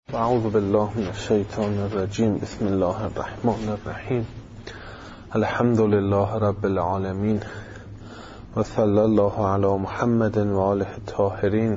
اعوذ بالله من الشیطان الرجیم. بسم الله الرحمن الرحیم. الحمد لله رب العالمین و صلی الله علی محمد و آله الطاهرین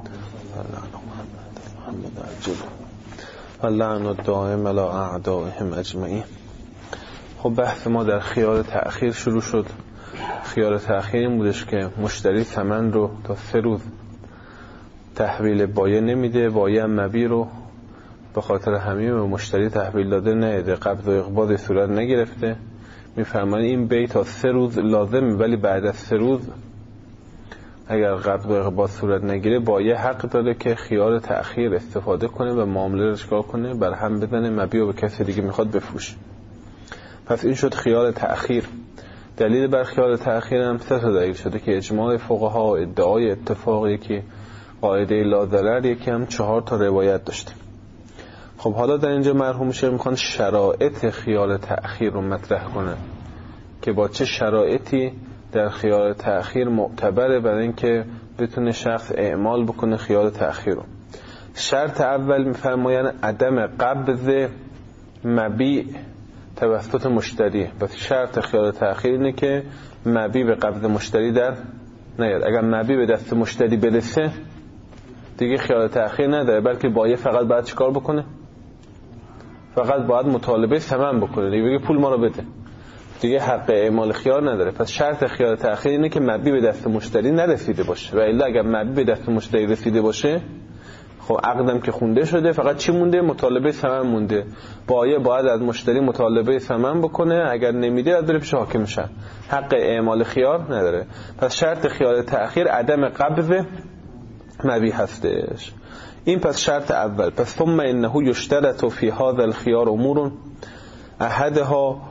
و لعن الدائم علی اعدائهم اجمعین. خب بحث ما در خیار تأخیر شروع شد. خیار تأخیر این بودش که مشتری ثمن رو تا 3 روز تحویل بایع نمیده، بایع مبیع رو به خاطر همین به مشتری تحویل داده نیده، قبض و اقباض صورت نگرفته. میفرمایند این بیع تا 3 روز لازمه، ولی بعد از 3 روز اگر قبض و اقباض صورت نگیره بایع حق داره که خیار تأخیر استفاده کنه و معامله رو چکار کنه، بر هم بزنه، مبیع و به کسی دیگه میخواد بفروشه. پس این شد خیار تأخیر. دلیل بر خیار تأخیر هم 3 تا دلیل شده که اجماع فقها، ادعای اتفاق، یکی قاعده لا ضرر، یکی هم 4 تا روایت داشته. خب حالا در اینجا مرحوم شیخ میخوان شرایط خیار تأخیر رو مطرح کنن که با چه شرایطی در خیار تأخیر معتبره برای اینکه بتونه شخص اعمال بکنه خیار تأخیر رو. شرط اول میفرمایند عدم قبض مبیع توسط مشتری. پس شرط خیار تأخیر اینه که مبیع به قبض مشتری در نیاد. اگر مبیع به دست مشتری برسه دیگه خیار تأخیر نداره، بلکه بایع فقط باید چیکار بکنه؟ فقط باید مطالبه ثمن بکنه، دیگه بگه پول ما رو بده، دیگه حق اعمال خیار نداره. پس شرط خیار تأخیر اینه که مبیع به دست مشتری نرسیده باشه، و الا اگر مبیع به دست مشتری رسیده باشه خب عقدم که خونده شده، فقط چی مونده؟ مطالبه ثمن مونده. بایع باید از مشتری مطالبه ثمن بکنه، اگر نمیده از بره پیش حاکم شهر، حق اعمال خیار نداره. پس شرط خیار تأخیر عدم قبض مبیع هستش. این پس شرط اول. پس ثم انه یشترط فی هذا الخیار امور احدها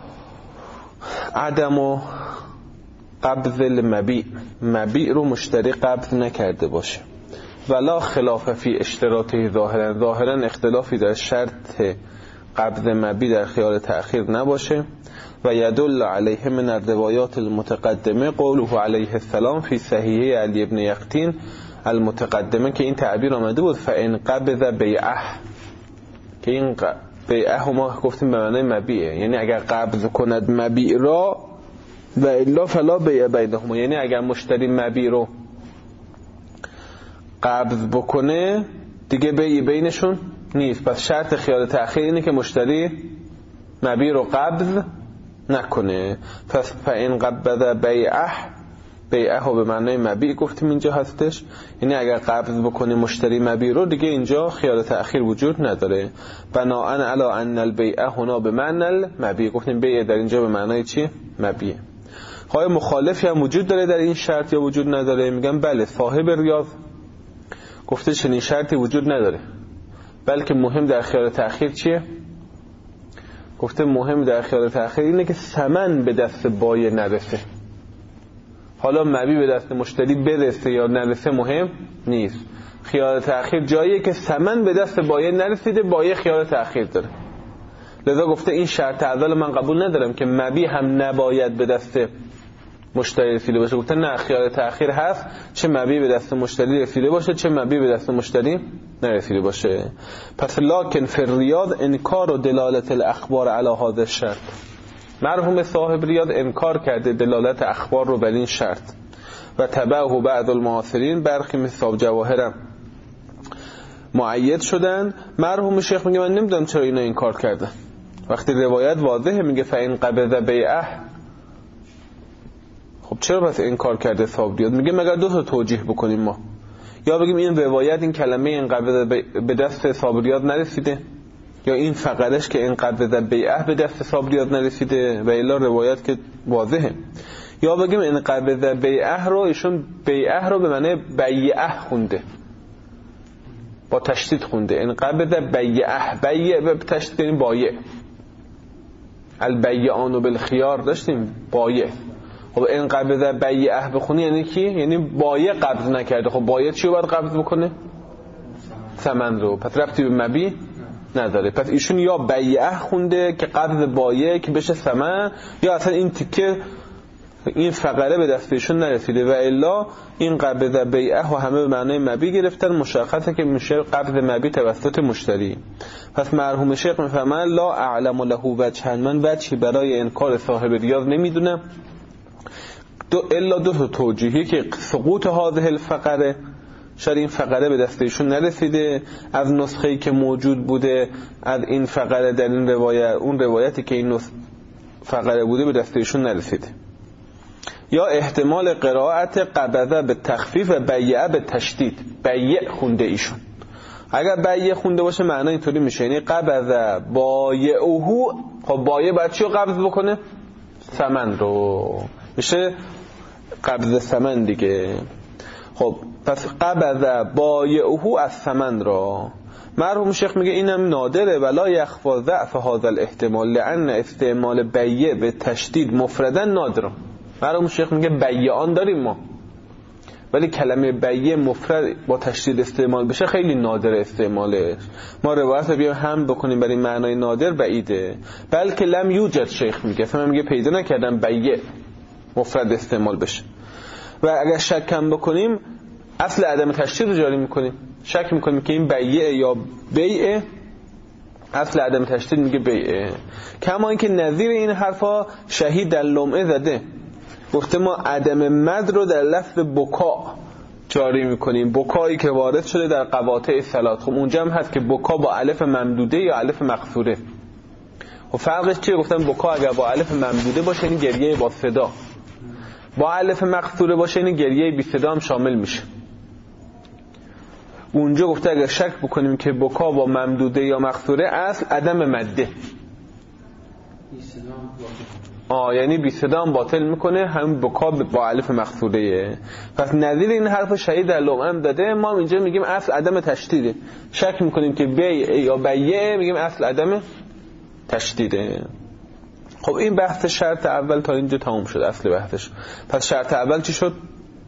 عدم قبض المبیع، مبیع رو مشتری قبض نکرده باشه. ولا خلاف فی اشتراطه ظاهرا، ظاهرا اختلافی در شرط قبض مبیع در خیار تأخیر نباشه. و یدل علیه من الروایات المتقدمه قوله علیه السلام فی صحیحه علی ابن یقطین المتقدمه، که این تعبیر آمده بود فان قبض بیعه، که این بیعه ما گفتیم به معنای مبیعه، یعنی اگر قبض کند مبیع را و الا فلا بیع بینهما، یعنی اگر مشتری مبیع رو قبض بکنه دیگه بیع بینشون نیست. پس شرط خیار تأخیر اینه که مشتری مبیع رو قبض نکنه. پس فان قبض بیعه، بیعه ها به معنای مبیع گفتیم اینجا هستش، یعنی اگر قبض بکنه مشتری مبیع رو دیگه اینجا خیار تأخیر وجود نداره. بناء علی ان البیعه هنا به معنی المبیع، گفتیم بیع در اینجا به معنای چی؟ مبیع. خواهی مخالفی هم وجود داره در این شرط یا وجود نداره؟ میگم بله. صاحب ریاض گفته چنین شرطی وجود نداره، بلکه مهم در خیار تأخیر چیه؟ گفته مهم در خیار تأخیر اینه که ثمن به دست بایع نرسه. حالا مبیع به دست مشتری برسه یا نرسه مهم نیست. خیار تأخیر جاییه که ثمن به دست بایع نرسیده، بایع خیار تأخیر داره. لذا گفته این شرط اول من قبول ندارم که مبیع هم نباید به دست مشتری رسیده باشه. گفته نه، خیار تأخیر هست چه مبیع به دست مشتری رسیده باشه چه مبیع به دست مشتری نرسیده باشه. پس لکن فی الریاض انکار و دلالت الاخبار علی هذا الشرط، مرحوم صاحب ریاض انکار کرده دلالت اخبار رو بر این شرط. و تبعه بعض المعاصرین، برخی مثل جواهرم معید شدن. مرحوم شیخ میگه من نمیدونم چرا اینا انکار کردن وقتی روایت واضحه، میگه فإن قبض بیعه. خب چرا پس انکار کرده صاحب ریاض؟ میگه مگر 2 تا توجیه بکنیم ما، یا بگیم این روایت این کلمه این قبض به دست صاحب ریاض نرسیده، یا این فقرش که این قبض بیعه به دست صاحب ریاض نرسیده و الا روایت که واضحه. یا بگیم این قبض بیعه رو ایشون بیعه رو به معنی بیعه خونده، با تشدید خونده. این قبض بیعه، بیع به تشدید یعنی بایع. البیعان بالخیار داشتیم، بایع. خب این قبض بیعه بخونی یعنی کی؟ یعنی بایع قبض نکرده. خب بایع چی رو باید قبض بکنه؟ ثمن رو. پس ربطی به مبیع نداره. پس ایشون یا بیعه خونده که قبض بایع که بشه ثمن، یا اصلا این تیکه این فقره به دست ایشون نرسیده و الا این قبض بیعه و همه به معنای مبی گرفتن، مشخصه که میشه قبض مبی توسط مشتری. پس مرحوم شیخ میفهمن لا اعلم له وجها، من وجهی برای انکار صاحب ریاض نمیدونم الا دو تا توجیهی که سقوط هذه الفقره، شاید این فقره به دست ایشون نرسیده از نسخه‌ای که موجود بوده از این فقره در این روایت، اون روایتی که این فقره بوده به دست ایشون نرسیده، یا احتمال قرائت قبضه به تخفیف و بیعه به تشدید. بیع خونده ایشون، اگر بیع خونده باشه معنی اینطوری میشه یعنی قبضه بایعه. خب بایع باید چی رو قبض بکنه؟ ثمن رو، میشه قبض ثمن دیگه. خب پس قبضه بایعه از ثمن را. مرحوم شیخ میگه اینم نادره ولا یخفا ضعف هذا الاحتمال لان استعمال بیع به تشدید مفردا نادره. مرحوم شیخ میگه بیعان داریم ما، ولی کلمه بیع مفرد با تشدید استعمال بشه خیلی نادر استعمالش. ما روایت رو بیایم هم بکنیم برای معنای نادر بعیده. بلکه لم یوجد، شیخ میگه اصلا میگه پیدا نکردم بیع مفرد استعمال بشه. و اگر شک هم بکنیم اصل عدم تشدید رو جاری میکنیم، شک میکنیم که این بیع یا بیع، اصل عدم تشدید میگه بیع. کما اینکه نظیر این حرفا شهید در لمعه زده، گفته ما عدم مد رو در لفظ بکا جاری میکنیم، بکایی که وارد شده در قواطع ثلاث. خب اونجا هم هست که بکا با الف ممدوده یا الف مقصوره. و فرقش چیه؟ گفتن بکا اگر با الف ممدوده باشه این گریه با صدا، با الف مقصوره باشه این گریه بی صدا هم شامل میشه. اونجا گفته اگر شک بکنیم که بکا با ممدوده یا مقصوره اصل عدم مده، یعنی بی صدا هم باطل میکنه، هم بکا با الف مقصوره. پس نظیر این حرف شهید در لمعه داده، ما اینجا میگیم اصل عدم تشدیده. شک میکنیم که بیع یا بیع، میگیم اصل عدم تشدیده. خب این بحث شرط اول تا اینجا تموم شد، اصل بحثش. پس شرط اول چی شد؟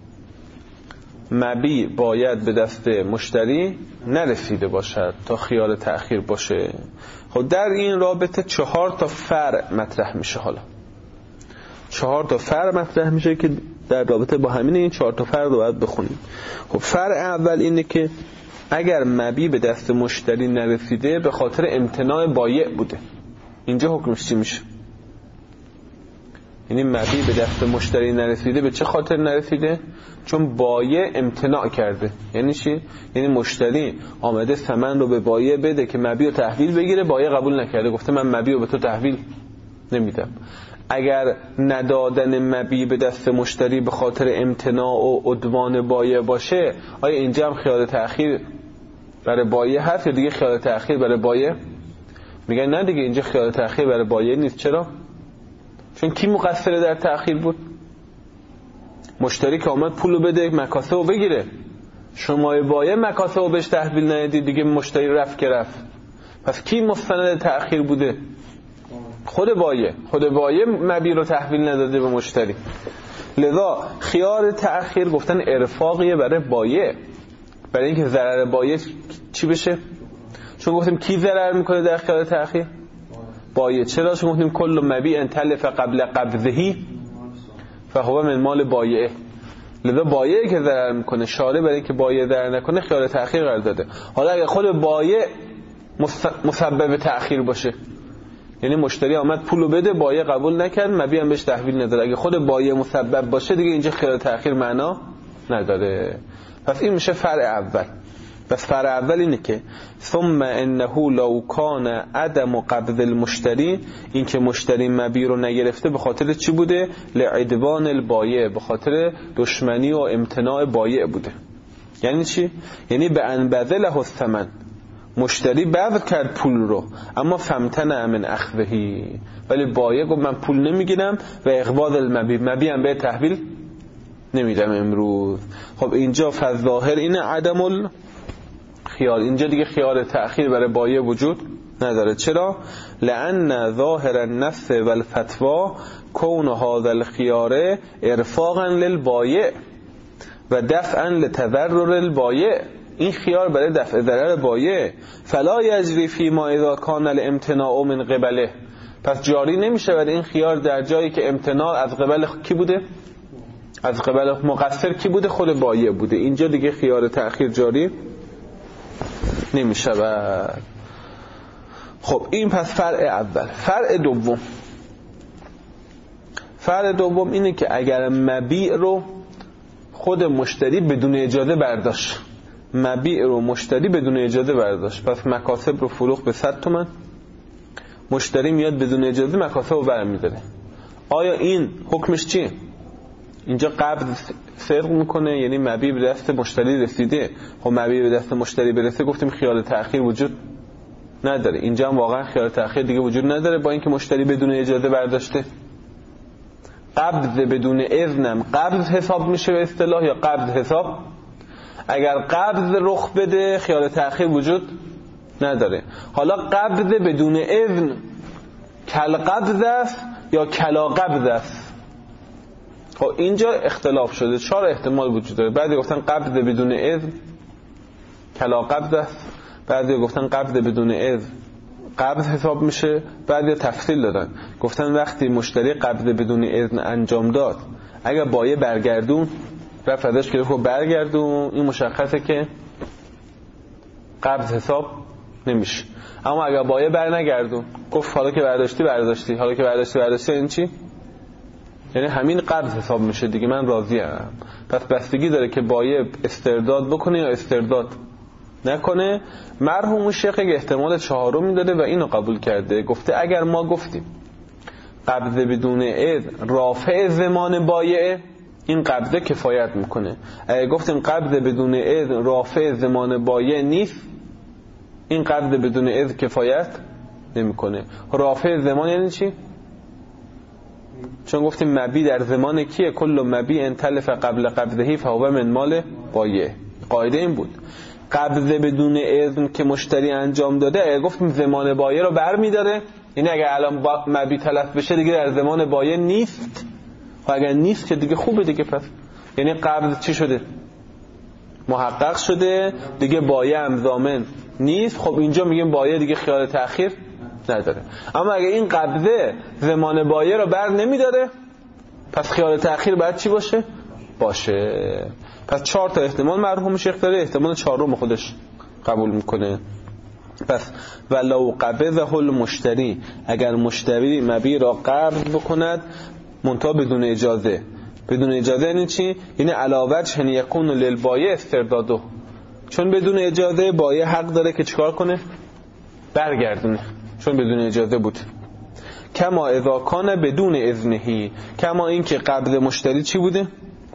مبیع باید به دست مشتری نرسیده باشد تا خیال تأخیر باشه. خب در این رابطه 4 تا فرع مطرح میشه. حالا 4 تا فرع مطرح میشه که در رابطه با همین این 4 تا فرع رو باید بخونیم. خب فرع اول اینه که اگر مبیع به دست مشتری نرسیده به خاطر امتناع بایع بوده، اینجا حکمش چی میشه؟ یعنی مبیع به دست مشتری نرسیده به چه خاطر نرسیده؟ چون بایع امتناع کرده. یعنی چی؟ یعنی مشتری آمده ثمن رو به بایع بده که مبیع رو تحویل بگیره، بایع قبول نکرده، گفته من مبیع رو به تو تحویل نمیدم. اگر ندادن مبیع به دست مشتری به خاطر امتناع و عدوان بایع باشه، آیا اینجا هم خیال تأخیر برای بایع هست یا دیگه خیال تأخیر برای بایع؟ میگن نه دیگه، اینجا خیال تأخیر برای بایع نیست. چرا؟ چون کی مقصر در تأخیر بود؟ مشتری که آمد پولو بده مکاسب رو بگیره، شما بایع مکاسب رو بهش تحویل ندید، دیگه مشتری رفت که رفت. پس کی مستند تأخیر بوده؟ خود بایع. خود بایع مبیع رو تحویل نداده به مشتری. لذا خیار تأخیر گفتن ارفاقیه برای بایع، برای اینکه ضرر بایع چی بشه. چون گفتیم کی ضرر میکنه در خیار تأخیر؟ بایع. چرا؟ چون گفتیم کل مبیع تلف قبل قبضه فهو من مال بایع. لذا بایعی که ضرر میکنه، شارع برای اینکه بایع ضرر نکنه خیار تأخیر قرار داده. حالا اگه خود بایع مسبب تأخیر باشه، یعنی مشتری آمد پولو بده، بایع قبول نکرد، مبیع هم بهش تحویل نداره، اگه خود بایع مسبب باشه دیگه اینجا خیال تأخیر معنا نداره. پس این میشه فرع اول. پس فرع اول اینه که ثم انه لو کان عدم قبض المشتری، این که مشتری مبیع رو نگرفته به خاطر چی بوده؟ لعدوان البایع، به خاطر دشمنی و امتناع بایع بوده. یعنی چی؟ یعنی به انبذله الثمن، مشتری بذل کرد پول رو اما فمتنع من اخذهی، ولی بایع گفت من پول نمیگیرم و اقباض المبیع، مبیع هم به تحویل نمیدم امروز. خب اینجا فظاهر اینه عدم الخیار، اینجا دیگه خیار تأخیر برای بایع وجود نداره. چرا؟ لأن ظاهر النص والفتوا کون هذا الخيار ارفاقا للبایع و دفعا لتضرر البایع، این خیار برای دفع ضرر بایع. فلا یجری فی ما اذا کان الامتناع من قبله، پس جاری نمیشه. ولی این خیار در جایی که امتناع از قبل کی بوده؟ از قبل مقصر کی بوده؟ خود بایع بوده. اینجا دیگه خیار تأخیر جاری نمیشه. خب این پس فرع اول. فرع دوم اینه که اگر مبیع رو خود مشتری بدون اجازه برداشت، مبیع رو مشتری بدون اجازه برداشت، پس مکاسب رو فروخت به 100 تومن، مشتری میاد بدون اجازه مکاسب رو برمی‌داره. آیا این حکمش چیه؟ اینجا قبض صدق میکنه، یعنی مبیع به دست مشتری رسیده. خب مبیع به دست مشتری برسه گفتیم خیال تأخیر وجود نداره. اینجا هم واقعا خیال تأخیر دیگه وجود نداره با اینکه مشتری بدون اجازه برداشته. قبض بدون اذنم قبض حساب میشه به اصطلاح یا قبض حساب؟ اگر قبض رخ بده خیال تأخیر وجود نداره. حالا قبض بدون اذن کل قبض است یا کلا قبض است؟ خب اینجا اختلاف شده، 4 احتمال وجود داره. بعضی گفتن قبض بدون اذن کلا قبض است، بعضی گفتن قبض بدون اذن قبض حساب میشه، بعضی تفصیل دادن گفتن وقتی مشتری قبض بدون اذن انجام داد اگر بایع برگردون رفت ازش که خب برگردون، این مشخصه که قبض حساب نمیشه. اما اگر بایع برنگردون گفت حالا که برداشتی حالا که برداشتی این چی؟ یعنی همین قبض حساب میشه دیگه، من راضیم. پس بستگی داره که بایع استرداد بکنه یا استرداد نکنه. مرحوم شیخ احتمال 4 میداده و اینو قبول کرده. گفته اگر ما گفتیم قبض بدون اذن رافع زمان بایع، این قبضه کفایت میکنه. اگر گفتیم قبض بدون اذن رافع زمان بایع نیست، این قبض بدون اذن کفایت نمیکنه. رافع زمان یعنی چی؟ چون گفتیم مبی در زمان کیه؟ کل مبی انتلف قبل قبضهی فهو من مال بایع. قاعده این بود قبض بدون اذن که مشتری انجام داده اگه گفتیم زمان بایع رو برمی‌داره، یعنی اگه الان مبی تلف بشه دیگه در زمان بایع نیست. و اگر نیست که دیگه خوبه دیگه، پس یعنی قبض چی شده؟ محقق شده دیگه، بایع هم ضامن نیست. خب اینجا میگیم بایع دیگه خیال تأخیر نداره. اما اگه این قبضه زمان بایع رو بر نمیداره پس خیال تأخیر باید چی باشه؟ پس 4 تا احتمال مرحوم شیخ داره، احتمال 4 خودش قبول میکنه. پس ولو قبضه المشتری، اگر مشتری مبیع را قبض بکند منتها بدون اجازه. بدون اجازه یعنی چی؟ یعنی علاوه چن یکون للبایع استرداده، چون بدون اجازه بایع حق داره که چیکار کنه؟ برگردونه، چون بدون اجازه بود. کما اذا کان بدون اذنهی، کما این که قبض مشتری چی بوده؟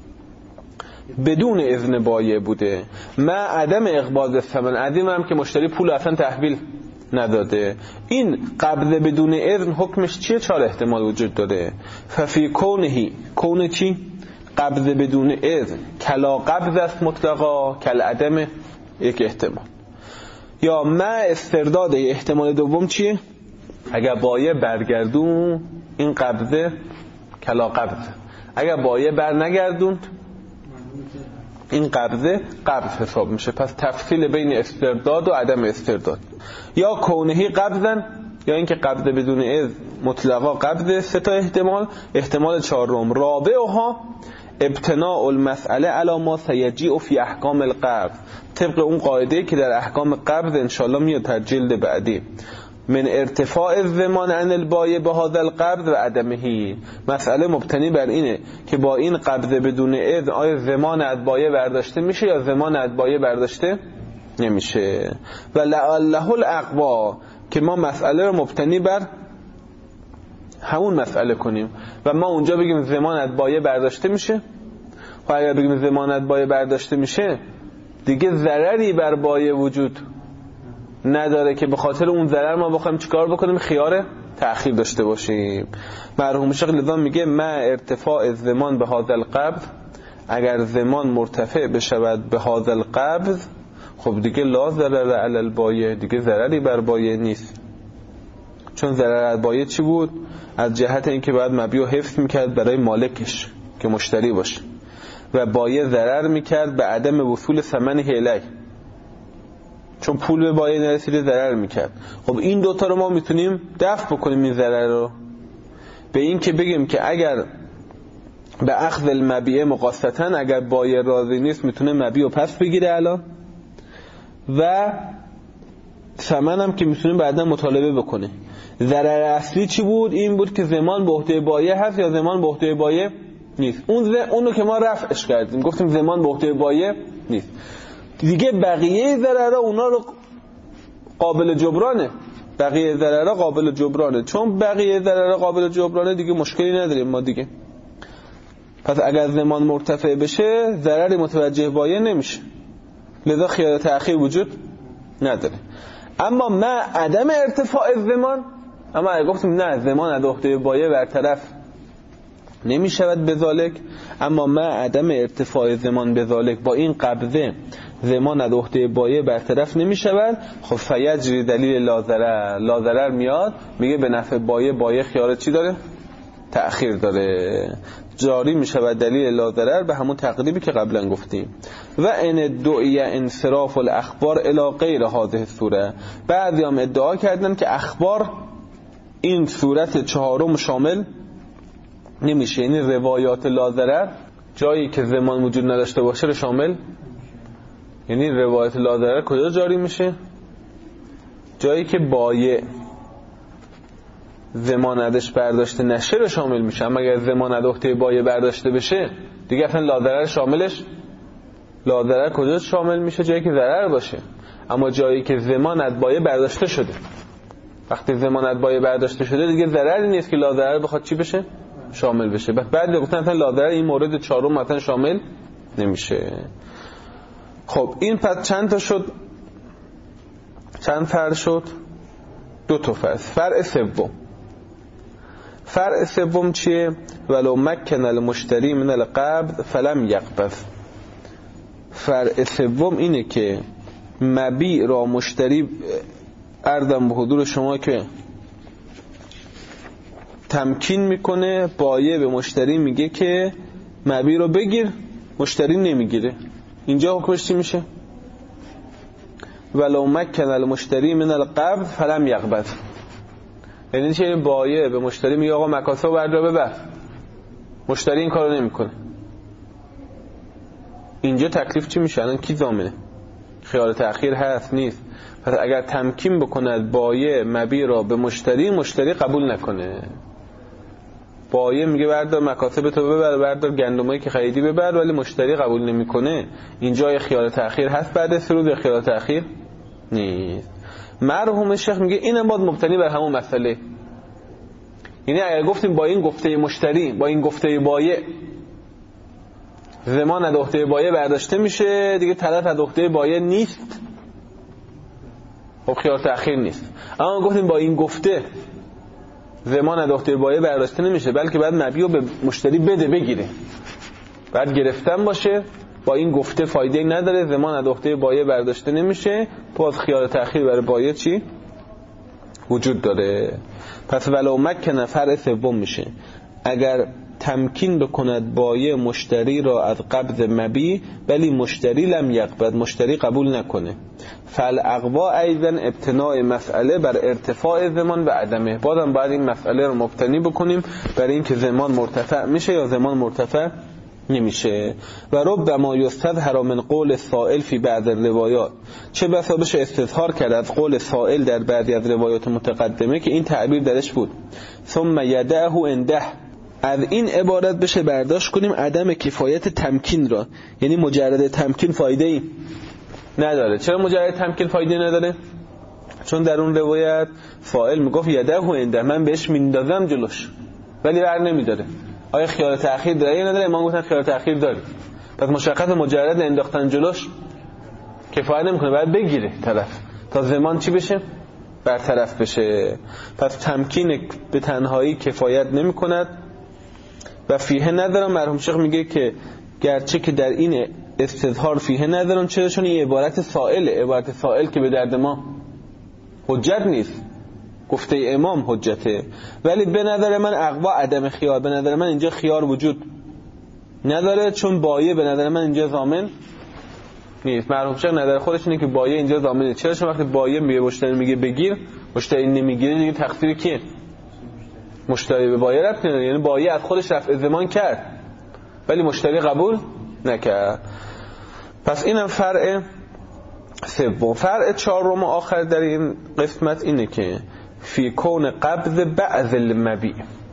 بدون اذن بایع بوده. ما عدم اقباض الثمن، عدم هم که مشتری پول اصلا تحویل نداده. این قبض بدون اذن حکمش چیه؟ 4 احتمال وجود داره. ففی کونهی، کون چی؟ قبض بدون اذن کلا قبض است مطلقا، کل عدم یک احتمال. یا ما استرداد، احتمال دوم چیه؟ اگر بایع برگردون این قبضه کلا قبض، اگر بایع بر نگردون این قبضه قبض حساب میشه. پس تفصیل بین استرداد و عدم استرداد. یا کونهی قبضن، یا اینکه قبض بدون اذن مطلقا قبض. 3 تا احتمال. احتمال 4 رابعها ابتناء المسئله علی ما سیجیء فی احکام القبض، طبق اون قاعده که در احکام قبض انشالله میاد در جلد بعدی، من ارتفاع الضمان عن البایع بهذا القبض و عدمه. مسئله مبتنی بر اینه که با این قبض بدون اذن آیا ضمان از بایع برداشته میشه یا ضمان از بایع برداشته نمیشه. و لعله الاقوا، که ما مسئله رو مبتنی بر همون مسئله کنیم و ما اونجا بگیم ضمان از بایع برداشته میشه. و اگر بگیم ضمان از بایع برداشته میشه دیگه ضرری بر بایع وجود نداره که به خاطر اون ضرر ما بخوایم چیکار بکنیم؟ خیار تأخیر داشته باشیم. مرحوم شیخ لذا میگه ما ارتفاع الضمان به هذا القبض، اگر ضمان مرتفع بشود به هذا القبض خب دیگه لا ضرر علی البایع، دیگه ضرری بر بایع نیست. چون ضرر از بایع چی بود؟ از جهت اینکه باید مبیع حفظ میکرد برای مالکش که مشتری باشه و بایع ضرر میکرد به عدم وصول ثمن الیه. چون پول به بایع نرسیده ضرر میکرد. خب این دوتا رو ما میتونیم دفع بکنیم این ضرر رو، به این که بگیم که اگر به اخذ المبیع مقاصتا، اگر بایع راضی نیست میتونه مبیع رو پس بگیره الان، و ثمن هم که میتونه بعدا مطالبه بکنه. ضرر اصلی چی بود؟ این بود که ضمان به عهده بایع هست یا ضمان به عهده بایع نیست. اونو که ما رفعش کردیم، گفتیم ضمان به عهده بایع نیست. دیگه بقیه ضررها اونا رو قابل جبرانه، بقیه ضررها قابل جبرانه. چون بقیه ضررها قابل جبرانه دیگه مشکلی نداریم ما دیگه. پس اگر ضمان مرتفع بشه ضرری متوجه بایع نمیشه، لذا خیال تأخیر وجود نداره. اما ما عدم ارتفاع ضمان، اما اگه گفتیم نه ضمان از عهده بایع برطرف نمیشود بذالک، اما ما عدم ارتفاع ضمان بذالک، با این قبضه ضمان از عهده بایع برطرف نمیشود، خب فیجری دلیل لازرر میاد میگه به نفع بایع خیال چی داره؟ تأخیر داره، جاری میشود دلیل لازرر به همون تقریبی که قبلا گفتیم. و ان دعی انصراف الاخبار الی غیر هذه الصوره، بعضی هم ادعا کردن که اخبار این صورت چهارم شامل نمیشه، یعنی روایات لازرر جایی که ضمان وجود نداشته باشه رو شامل، یعنی روایات لازرر کجا جاری میشه؟ جایی که بایع ضمانتش برداشته نشه رو شامل میشه. اما اگر ضمانت عهده بایع برداشته بشه دیگه اصلا لازرر شاملش، لازرر کجا شامل میشه؟ جایی که ضرر باشه. اما جایی که ضمانت بایع برداشته شده، وقتی ضمانت بایع برداشته شده دیگه ضرری نیست که لازرر بخواد چی بشه؟ شامل بشه. بعد گفتن مثلا لازرر این مورد چهارم مثلا شامل نمیشه. خب این پس چند تا شد؟ چند فرع شد؟ دو تا فرع. فرع سوم، فرع سوم چیه؟ ولو مکن المشتری من القبض فلم یقبض. فرع سوم اینه که مبیع را مشتری، عرضم به حضور شما که تمکین میکنه، بایع به مشتری میگه که مبیع رو بگیر، مشتری نمیگیره. اینجا حکمش چی میشه؟ ولو مکن المشتری من القبض فلم یقبض. یعنی چه؟ بایع به مشتری میگه آقا مکاسب بردار ببر، مشتری این کارو نمیکنه. اینجا تکلیف چی میشه؟ الان کی ضامنه؟ خیال تأخیر هست نیست؟ پس اگر تمکین بکند بایع مبیع را به مشتری، مشتری قبول نکنه، بایع میگه بردار مکاسب تو ببر، بردار گندمایی که خریدی ببر، ولی مشتری قبول نمیکنه، اینجا خیال تأخیر هست بعد سرود، خیال تأخیر نیست. مرحوم شیخ میگه اینم باید مبتنی بر همون مسئله. یعنی اگر گفتیم با این گفته مشتری با این گفته بایع ضمان از عهده بایع برداشته میشه، دیگه طرف از عهده بایع نیست، خب خیال تأخیر نیست. اما گفتیم با این گفته ضمان از عهده بایع برداشته نمیشه، بلکه بعد مبیع رو به مشتری بده، بگیره، بعد گرفتن باشه، با این گفته فایده نداره، ضمان از عهده بایع برداشته نمیشه، باز خیال تأخیر برای بایع چی وجود داره. پس ولو مکن فرع سوم میشه اگر تمکین بکند بایع مشتری را از قبض مبیع ولی مشتری لم یقبض، مشتری قبول نکنه. فالاقوا ایضا ابتناء مسئله بر ارتفاع ضمان و عدمه. بازم باید این مسئله رو مبتنی بکنیم برای اینکه ضمان مرتفع میشه یا ضمان مرتفع نمیشه. و ربما یستظهر من قول السائل فی بعض الروایات، چه بسا بشه استظهار کرد از قول سائل در بعضی از روایات متقدمه که این تعبیر درش بود ثم یدعه انده، از این عبارت بشه برداشت کنیم عدم کفایت تمکین را، یعنی مجرد تمکین فایده ای نداره. چرا مجرد تمکین فایده نداره؟ چون در اون روایت فاعل میگفت یدعه انده، من بهش میندازم جلوش ولی بر نمیداره. آیا خیال تأخیر داره یا نداره؟ امام گفتن خیال تأخیر داره. پس مشخص مجرد انداختن جلوش کفایت نمیکنه، باید بگیره طرف تا زمان چی بشه؟ برطرف بشه. پس تمکین به تنهایی کفایت نمیکند. و فیه ندارم، مرحوم شیخ میگه که گرچه که در این استظهار فیه ندارم، چرا؟ چون این عبارت سائله، عبارت سائل که به درد ما حجت نیست، گفته امام حجته. ولی به نظر من اقوا عدم خیار، به نظر من اینجا خیار وجود نداره، چون بایع به نظر من اینجا ضامن نیست. مرحوم شیخ نظر خودش اینه که بایع اینجا ضامنه. چرا؟ چون وقتی بایع میگه مشتری میگه بگیر، مشتری نمیگیره دیگه تقصیر کیه؟ مشتری به بایع ربطی نداره. یعنی بایع از خودش رفع ضمان کرد ولی مشتری قبول نکرد. پس اینم فرع سوم. فرع چهارم آخر در این قسمت اینه که فی کون قبض بعض المبیع،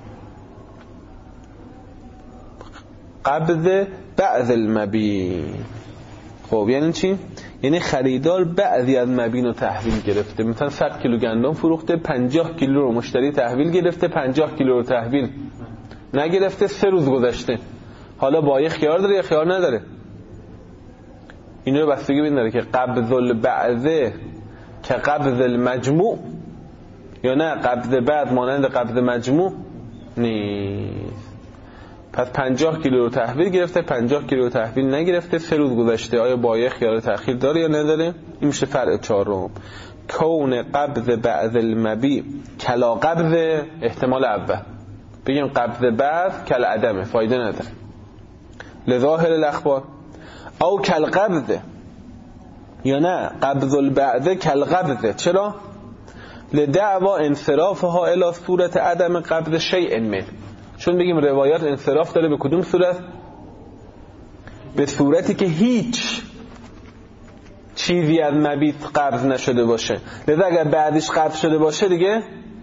قبض بعض المبیع. خب یعنی چی؟ یعنی خریدار بعضی از مبیع رو تحویل گرفته. مثلا 100 کیلو گندم فروخته، 50 کیلو رو مشتری تحویل گرفته، 50 کیلو رو تحویل نگرفته، 3 روز گذشته. حالا بایع خیار داره یا خیار نداره؟ اینو رو بستگی به این داره که قبض البعض که قبض المجموع یا نه قبض بعض مانند قبض مجموع نیست. پس 50 کیلو رو تحویل گرفته، 50 کیلو رو تحویل نگرفته، 3 روز گذشته. آیا بایع خیار تأخیر داره یا نداره؟ این میشه فرع چهارم. کون قبض بعض المبیع کلا قبض، احتمال اول بگیم قبض بعض کل عدمه، فایده نداره لظاهر الاخبار. او کل قبض یا نه قبض البعض کل قبض. چرا؟ لدعوا انصرافها الى صورت عدم قبض شیء من. چون بگیم روایات انصراف داره به کدوم صورت؟ به صورتی که هیچ چیزی از مبیت قبض نشده باشه. لذا اگر بعدش قبض شده باشه دیگه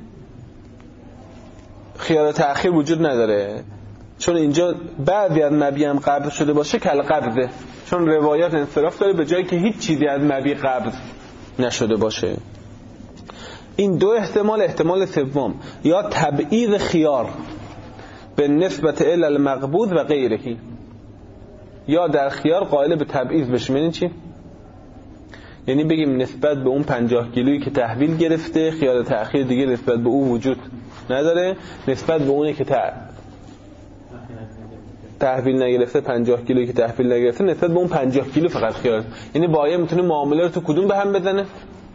خیار تأخیر وجود نداره. چون اینجا بعضی از مبیع هم قبض شده باشه کل قبضه، چون روایات انصراف داره به جایی که هیچ چیزی از مبیع قبض نشده باشه. این دو احتمال. احتمال سوم یا تبعیض خیار به نسبت الی المقبوض و غیرهی، یا در خیار قائل به تبعیض بشیم. یعنی چی؟ یعنی بگیم نسبت به اون 50 کیلویی که تحویل گرفته خیار تأخیر دیگه نسبت به اون وجود نداره، نسبت به اونی که تحویل نگرفته 50 کیلویی که تحویل نگرفته نسبت به اون 50 کیلو فقط خیار. یعنی بایع میتونه معامله رو تو کدوم به هم بزنه؟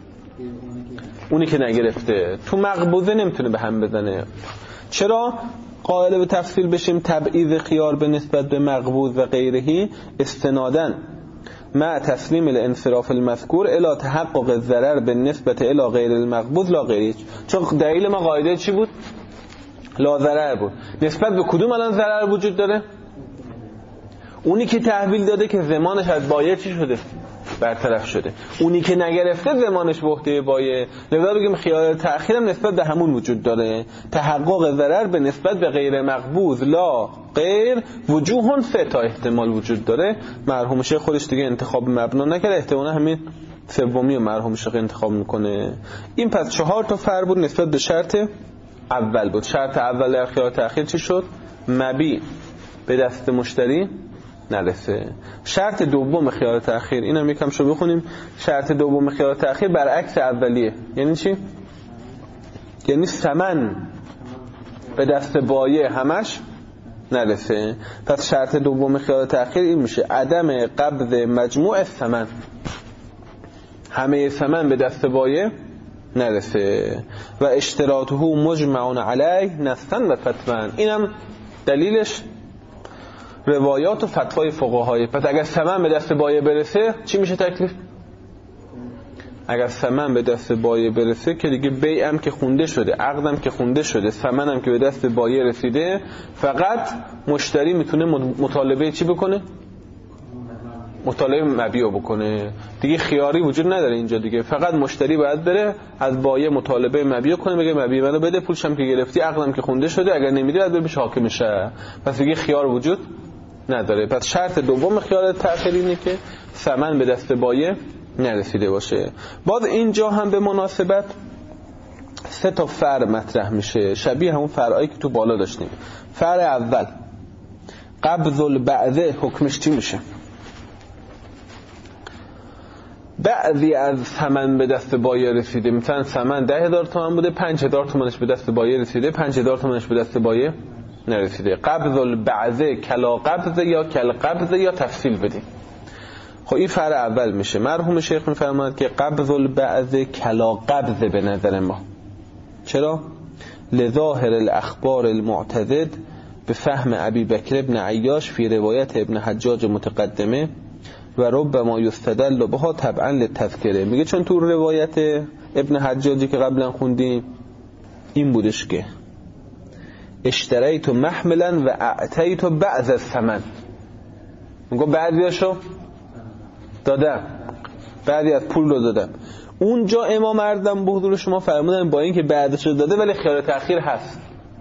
اونی که نگرفته. تو مقبوضه نمیتونه به هم بزنه. چرا قائل به تفصیل بشیم تبعیض خیار به نسبت به مقبوض و غیرهی؟ استنادن مع تسلیم الانصراف المذکور الی تحقق الضرر به نسبت الی غیر المقبوض لا غیره. چون دلیل ما قاعده چی بود؟ لا ضرر بود. نسبت به کدوم الان ضرر وجود داره؟ اونی که تحویل داده که ضمانش از بایع چی شده؟ برطرف شده. اونی که نگرفته ضمانش به عهده بایع. لذا بگیم خیار تأخیر هم نسبت به همون وجود داره. تحقق ضرر به نسبت به غیر مقبوض لا غیر وجوه 3 تا احتمال وجود داره. مرحوم شیخ خودش دیگه انتخاب مبنا نکرده، احتمالاً همین سومی رو مرحوم شیخ انتخاب میکنه. این پس 4 تا فرع بود نسبت به شرط اول بود. شرط اول در خیار تأخیر چی شد؟ مبیع به دست مشتری نرسه. شرط دوم خیار تأخیر، اینم یکم شو بخونیم. شرط دوم خیار تأخیر برعکس اولیه. یعنی چی؟ یعنی ثمن به دست بایع همش نرسه. پس شرط دوم خیار تأخیر این میشه عدم قبض مجموع ثمن، همه ثمن به دست بایع نرسه. و اشتراطه مجمع علیه نصا و فتوا. اینم دلیلش روایات و فتوای فقهای. پس اگر ثمن به دست بایع برسه چی میشه تکلیف؟ اگر ثمن به دست بایع برسه که دیگه بیع هم که خونده شده، عقد هم که خونده شده، ثمن هم که به دست بایع رسیده، فقط مشتری میتونه مطالبه چی بکنه؟ مطالبه مبیع بکنه. دیگه خیاری وجود نداره اینجا دیگه. فقط مشتری باید بره از بایع مطالبه مبیع کنه، بگه مبیع منو بده، پولشم که گرفتی، عقدم که خونده شده، اگر نمیدی باید بره حاکم شه. پس دیگه خیار وجود نداره. پس شرط دوم خیار تأخیر اینه که ثمن به دست بایع نرسیده باشه. باز اینجا هم به مناسبت 3 تا فرع مطرح میشه، شبیه همون فرعایی که تو بالا داشتیم. فرع اول قبض البعض حکمش چی میشه؟ بعضی از ثمن به دست بایع رسیده، مثلا ثمن 10,000 تومان بوده، 5,000 تومانش به دست بایع رسیده، 5,000 تومانش به دست بایع نرسیده. قبض البعض کلا قبض یا کل قبض یا تفصیل بدیم. خب این فرع اول میشه. مرحوم شیخ میفرماید که قبض البعض کلا قبض به نظر ما. چرا؟ لظاهر الاخبار المعتدد به فهم ابی بکر ابن عیاش فی روایت ابن حجاج متقدمه و ربما یستدل بها تبعا للتذکره. میگه چون تو روایت ابن حجاجی که قبلا خوندیم این بودش که اشتریت محملا و اعطیت بعض الثمن، میگه بعضیاشو دادم، بعضی از پول رو دادم. اونجا امام اردم به حضور شما فرمودن با این که بعدش رو داده ولی خیال تأخیر هست.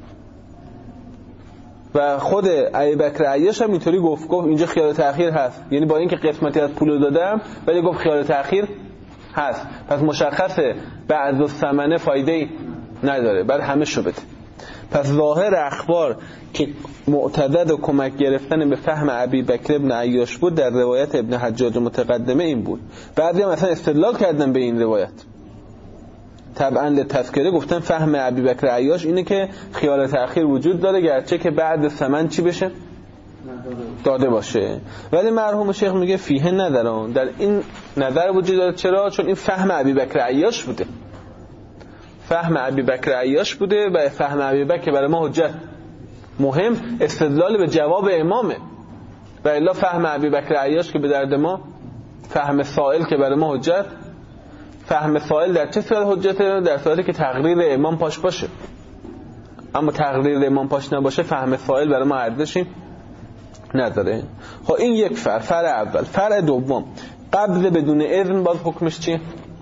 و خود ابوبکر عیاش هم اینطوری گفت اینجا خیال تأخیر هست، یعنی با این که قسمتی از پول رو دادم ولی گفت خیال تأخیر هست. پس مشخصه بعض الثمنه فایده‌ای نداره، بعد همه شو بده. پس ظاهر اخبار که معتدد و کمک گرفتن به فهم ابوبکر ابن عیاش بود در روایت ابن حجاج متقدمه این بود. بعضی هم مثلا استدلال کردن به این روایت طبعا لتذکره، گفتن فهم ابوبکر عیاش اینه که خیال تأخیر وجود داره گرچه که بعد ثمن چی بشه؟ داده باشه. ولی مرحوم شیخ میگه فیه ندارن، در این نظر وجود داره. چرا؟ چون این فهم ابوبکر عیاش بوده، فهم ابوبکر عیاش بوده و فهم ابوبکر برای ما حجت. مهم استدلال به جواب امامه و الا فهم ابوبکر عیاش که به درد ما، فهم سائل که برای ما حجت. فهم سائل در چه صورت حجته؟ در صورتی که تقریر امام پاش باشه. اما تقریر امام پاش نباشه فهم سائل برای ما ارزشی نداره. خب این یک فرع اول. فرع دوم، قبض بدون اذن باز حکمش چیه؟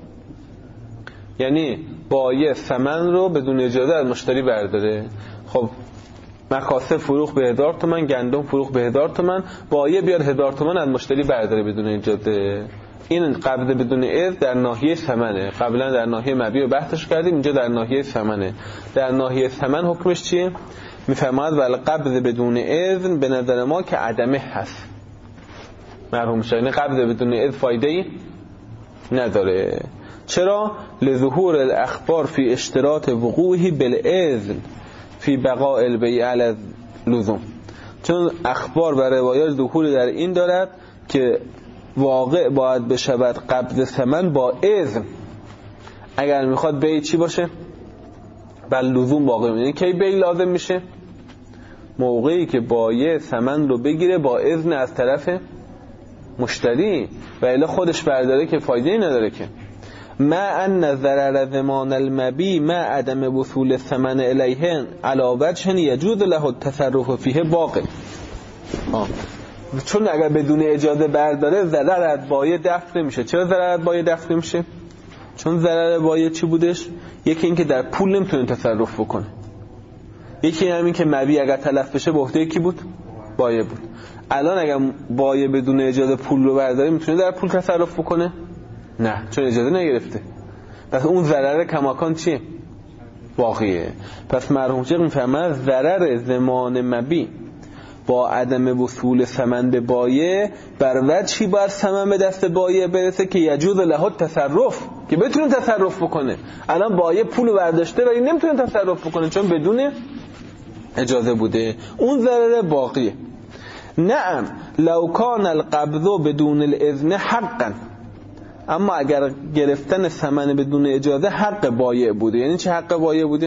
یعنی بایع ثمن رو بدون اجازه از مشتری برداره. خب مکاسب فروخت به 1000 تومان، گندم فروخت به 1000 تومان، بایع بیاد 1000 تومان از مشتری برداره بدون اجازه. این قبض بدون اذن در ناحیه ثمنه. قبلا در ناحیه مبیع بحثش کردیم، اینجا در ناحیه ثمنه. در ناحیه ثمن حکمش چیه؟ میفرماید ول قبض بدون اذن به نظر ما که عدمه هست. مرحوم شاینی قبض بدون اذن فایده‌ای نداره. چرا؟ لظهور الاخبار فی اشتراط وقوعه بالاذن فی بقاء البیع علی اللزوم. چون اخبار و روایات ظهور در این دارد که واقع باید بشود قبض ثمن با اذن. اگر میخواد بیع چی باشه؟ بل لزوم واقع میشه. کی بیع لازم میشه؟ موقعی که بایع ثمن رو بگیره با اذن از طرف مشتری و الا خودش برداره که فایده‌ای نداره که. ما ان ضرر ضمان المبیع ما عدم وصول الثمن الیه علی وجه یجوز له التصرف فیه باقی. چون اگر بدون اجازه برداره ضرر از بایع دفع نمیشه. چرا ضرر از بایع دفع نمیشه؟ چون ضرر بایع چی بودش؟ یکی این که در پول نمیتونه تصرف بکنه، یکی همین که مبیع اگر تلف بشه به عهده کی بود؟ بایع بود. الان اگر بایع بدون اجازه پول رو برداره میتونه در پول تصرف بکنه؟ نه، چون اجازه نگرفته. پس اون ضرر کماکان چیه؟ باقیه. پس مرحوم شیخ میفهمه ضرر ضمان مبیع با عدم وصول ثمن به بایع بر وجهی باید ثمن به دست بایع برسه که یجوز له تصرف، که بتونه تصرف بکنه. الان بایع پول برداشته ولی نمیتونه تصرف بکنه چون بدون اجازه بوده. اون ضرر باقیه. نعم لو کان القبض بدون الاذن حقا، اما اگر گرفتن ثمن بدون اجازه حق بایع بوده. یعنی چه حق بایع بوده؟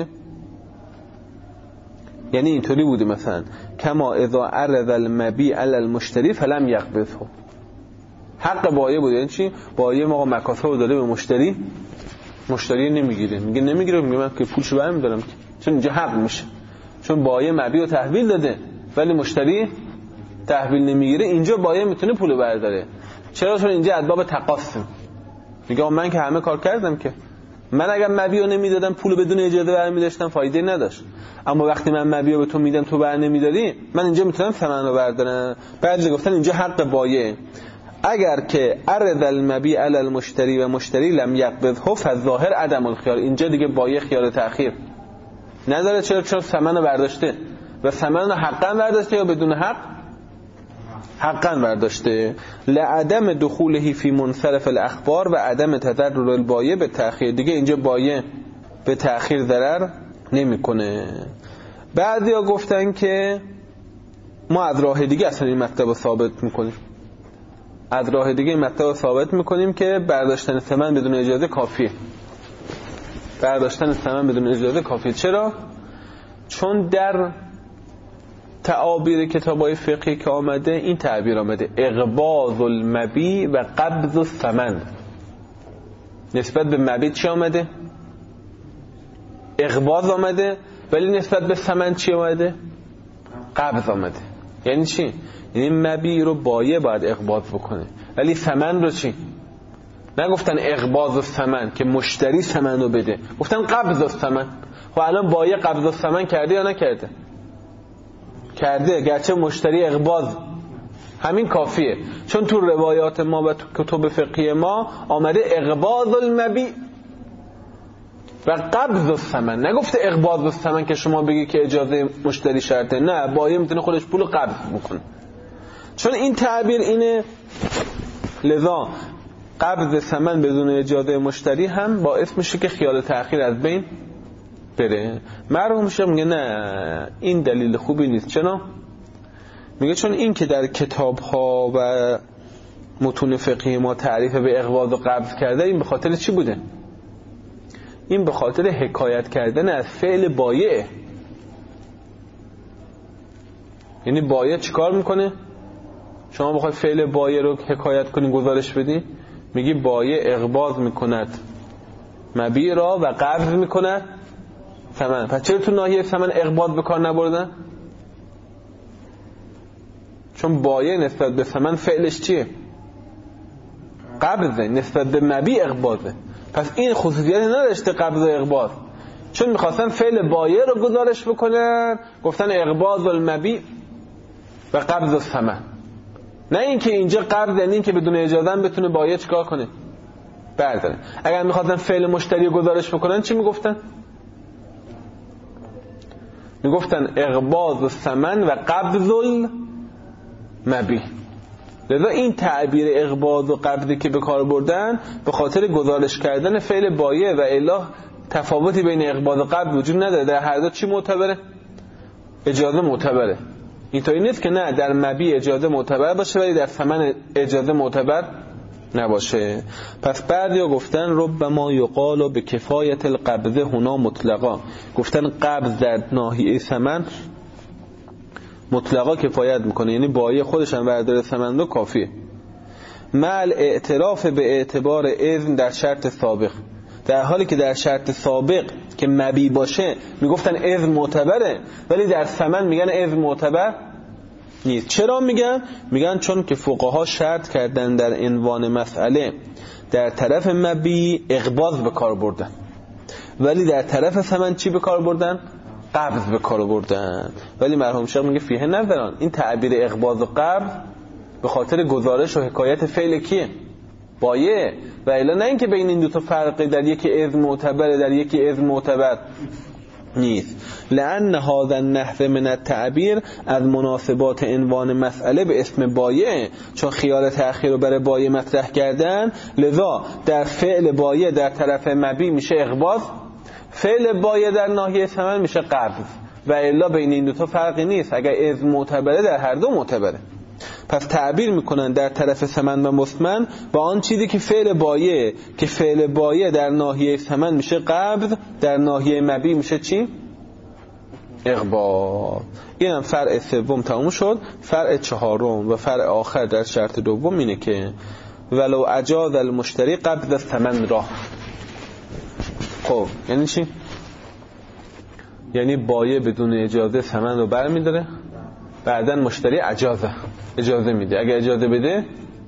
یعنی اینطوری بوده مثلا کما اذا عرض المبیع علی المشتری فلم یقبضه. حق بایع بوده. یعنی چی؟ بایع موقع مکاسب رو داده به مشتری، مشتری نمیگیره، میگه نمیگیره، میگه من که پولشو برمی‌دارم، چون اینجا حق میشه. چون بایع مبیع رو تحویل داده ولی مشتری تحویل نمیگیره، اینجا بایع میتونه پولو برداره. چرا؟ چون اینجا از باب تقاسم. میگه من که همه کار کردم، که من اگر مبیع رو نمیدادم پولو بدون اجازه برمی‌داشتم فایده نداشت. اما وقتی من مبیع رو به تو میدم تو بر نمیداری، من اینجا میتونم ثمن رو بردارم. بعد گفتن اینجا حق بایع. اگر که عرض المبیع علی المشتری و مشتری لم یقبضه فالظاهر عدم الخیار. اینجا دیگه بایع خیار تأخیر نداره. چرا؟ چون ثمن رو برداشته و ثمن رو حقا برداشته یا بدون حق؟ حقا برداشته. لعدم دخوله فی منصرف الاخبار و عدم تضرر البایع به تأخیر. دیگه اینجا بایع به تأخیر ضرر نمیکنه. بعضیا گفتن که ما از راه دیگه اصلا این مطلب رو ثابت میکنیم. از راه دیگه این مطلب رو ثابت میکنیم که برداشتن ثمن بدون اجازه کافیه. برداشتن ثمن بدون اجازه کافیه. چرا؟ چون در تعابیر کتابای فقهی که آمده این تعبیر آمده: اقباض المبیع و قبض الثمن. نسبت به مبیع چی آمده؟ اقباض آمده، ولی نسبت به ثمن چی آمده؟ قبض آمده. یعنی چی؟ یعنی مبیع رو بایع باید اقباض بکنه، ولی ثمن رو چی؟ نگفتن اقباض الثمن که مشتری ثمن رو بده، گفتن قبض الثمن. خب الان بایع قبض الثمن کرده یا نکرده؟ کرده، گرچه مشتری اقباض. همین کافیه، چون تو روایات ما و تو کتب فقهی ما آمده اقباض المبیع و قبض الثمن. نگفته اقباض الثمن که شما بگی که اجازه مشتری شرطه، نه، بایع میتونه خودش پول رو قبض بکنه. چون این تعبیر اینه، لذا قبض ثمن بدون اجازه مشتری هم باعث میشه که خیال تأخیر از بین بره. مرحوم شیخ میگه نه، این دلیل خوبی نیست. چرا؟ میگه چون این که در کتاب ها و متون فقهی ما تعریف به اقباض و قبض کرده، این به خاطر چی بوده؟ این به خاطر حکایت کردن از فعل بایع. یعنی بایع چیکار میکنه؟ شما بخوای فعل بایع رو حکایت کنی، گزارش بدی، میگی بایع اقباض میکند مبیع را و قبض میکند ثمن. پس چرا تو ناحیه ثمن اقباض به کار نبردن؟ چون بایع نسبت به ثمن فعلش چیه؟ قبضه، نسبت به مبیع اقباضه. پس این خصوصیت نداشته قبض و اقباض. چون میخواستن فعل بایع رو گزارش بکنن، گفتن اقباض المبیع و قبض الثمن. نه اینکه اینجا قبض یعنی اینکه بدون اجازه هم بتونه بایع چیکار کنه؟ برداره. اگر میخواستن فعل مشتری رو گزارش بکنن چی میگفتن؟ میگفتن اقباض الثمن و قبض المبیع. لذا این تعبیر اقباض و قبضی که به کار بردن به خاطر گزارش کردن فعل بایع، و الا تفاوتی بین اقباض و قبض وجود نداره. در هر دو چی معتبره؟ اجازه معتبره. اینطوری نیست که نه در مبیع اجازه معتبر باشه ولی در ثمن اجازه معتبر نباشه. پس بعضیا گفتن ربما یقال به کفایت القبض هنا مطلقا، گفتن قبض در ناحیه ثمن مطلقا کفایت میکنه، یعنی بایع خودش هم برداره ثمن رو کافیه. مع اعتراف به اعتبار اذن در شرط سابق، در حالی که در شرط سابق که مبیع باشه میگفتن اذن معتبره، ولی در ثمن میگن اذن معتبر نیست. چرا میگن؟ میگن چون که فقها شرط کردن در عنوان مسئله در طرف مبیع اقباض به کار بردن، ولی در طرف ثمن چی به کار بردن؟ قبض به کار بردن. ولی مرحوم شیخ میگه فیه نظران، این تعبیر اقباض و قبض به خاطر گزارش و حکایت فعل کیه؟ بایع. و الا نه اینکه بین این دو تا فرقی در یکی اذن معتبره در یکی اذن معتبر نیست. لأن هذا النحو من التعبیر از مناسبات عنوان مسئله به اسم بایع، چون خیال تأخیر رو برای بایع مطرح کردن، لذا در فعل بایع در طرف مبیع میشه اقباض، فعل بایع در ناحیه ثمن میشه قبض. و الا بین این دو تا فرقی نیست. اگر اذن معتبره در هر دو معتبره. پس تعبیر میکنن در طرف ثمن و مثمن با آن چیزی که فعل بایع، که فعل بایع در ناحیه ثمن میشه قبض، در ناحیه مبیع میشه چی؟ اقباض. این هم فرع سوم تموم شد. فرع چهارم و فرع آخر در شرط دوم اینه که ولو اجاز المشتری قبض الثمن را. خب یعنی چی؟ یعنی بایع بدون اجازه ثمن رو برمی‌داره، بعداً مشتری اجازه میده. اگه اجازه بده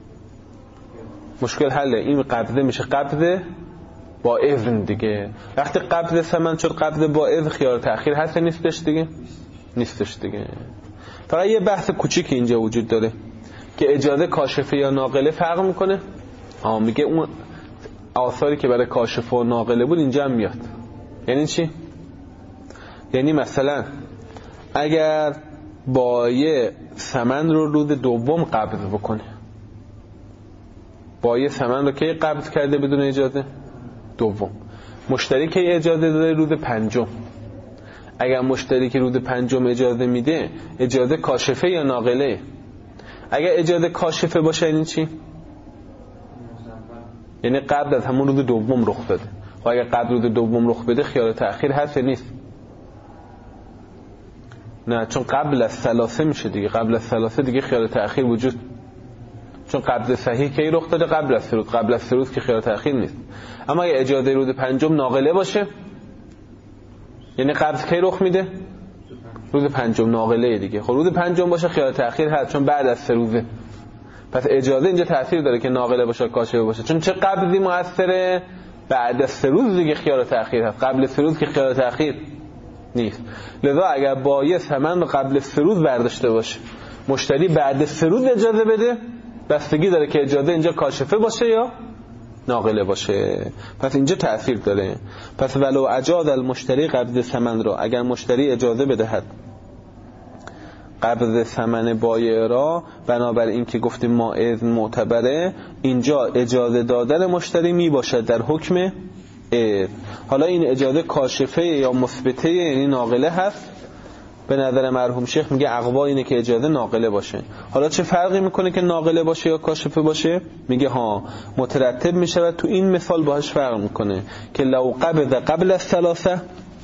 مشکل حله. این قبضه میشه قبضه با اذن دیگه. وقتی قبض ثمن شد قبضه با اذن، خیال تأخیر هست نیستش دیگه؟ نیستش دیگه. فقط یه بحث کوچیک اینجا وجود داره که اجازه کاشفه یا ناقله فرق میکنه. میگه اون آثاری که برای کاشفه و ناقله بود اینجا هم میاد. یعنی چی؟ یعنی مثلا اگر بایع ثمن رو روز دوم قبض بکنه، بایع ثمن رو کی قبض کرده بدون اجازه؟ دوم. مشتری کی اجازه داده؟ روز پنجم. اگر مشتری که روز پنجم اجازه میده، اجازه کاشفه یا ناقله؟ اگر اجازه کاشفه باشه یعنی چی؟ یعنی قبل از همون روز دوم رخ داده. و اگر قبل روز دوم رخ بده خیال تأخیر هست نیست؟ نه، چون قبل از ثلاثه میشه دیگه. قبل از ثلاثه دیگه خیال تأخیر وجود، چون قبض صحیح کی رخ داده؟ قبل از فرود. قبل از فرود که خیال تأخیر نیست. اما اگه اجازه روز پنجم ناقله باشه، یعنی قبض کی رخ میده؟ روز پنجم ناقله دیگه. خب روز پنجم باشه خیال تأخیر هست، چون بعد از 3 روزه. پس اجازه اینجا تأثیر داره که ناقله باشه کاشفه باشه، چون چه قبضی مؤثره؟ بعد از 3 روز دیگه خیال تأخیر هست. قبل 3 روز که خیال تأخیر نیست. لذا اگر بایع ثمن رو قبل 3 روز برداشته باشه، مشتری بعد 3 روز اجازه بده، بستگی داره که اجازه اینجا کاشفه باشه یا ناقله باشه. پس اینجا تأثیر داره. پس ولو اجاز المشتری قبض ثمن را، اگر مشتری اجازه بدهد قبض ثمن بایع را، بنابراین این که گفتیم ما اذن معتبره، اینجا اجازه دادن مشتری می باشد در حکم اذن. حالا این اجازه کاشفه یا مثبته یعنی ناقله هست. به نظر مرحوم شیخ میگه اقوا اینه که اجازه ناقله باشه. حالا چه فرقی میکنه که ناقله باشه یا کاشفه باشه؟ میگه ها مترتب میشود تو این مثال باهاش فرق میکنه که لو قبض قبل از ثلاثه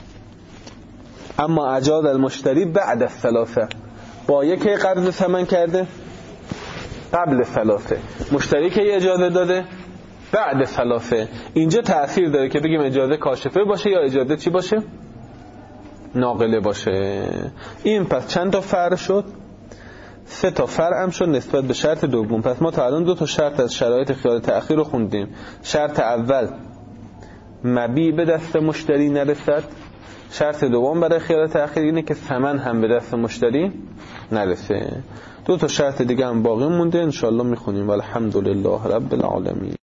اما اجاز المشتری بعد از ثلاثه. بایع که قبض ثمن کرده قبل ثلاثه، مشتری که اجازه داده بعد ثلاثه. اینجا تأثیر داره که بگیم اجازه کاشفه باشه یا اجازه چی باشه؟ ناقله باشه. این پس چند تا فرع شد؟ 3 تا فرع هم شد نسبت به شرط دوم. پس ما تا الان 2 تا شرط از شرایط خیال تأخیر رو خوندیم. شرط اول مبیع به دست مشتری نرسد. شرط دوم برای خیال تأخیر اینه که ثمن هم به دست مشتری نرسه. 2 تا شرط دیگه هم باقی مونده، انشالله میخونیم. والحمدلله رب العالمین.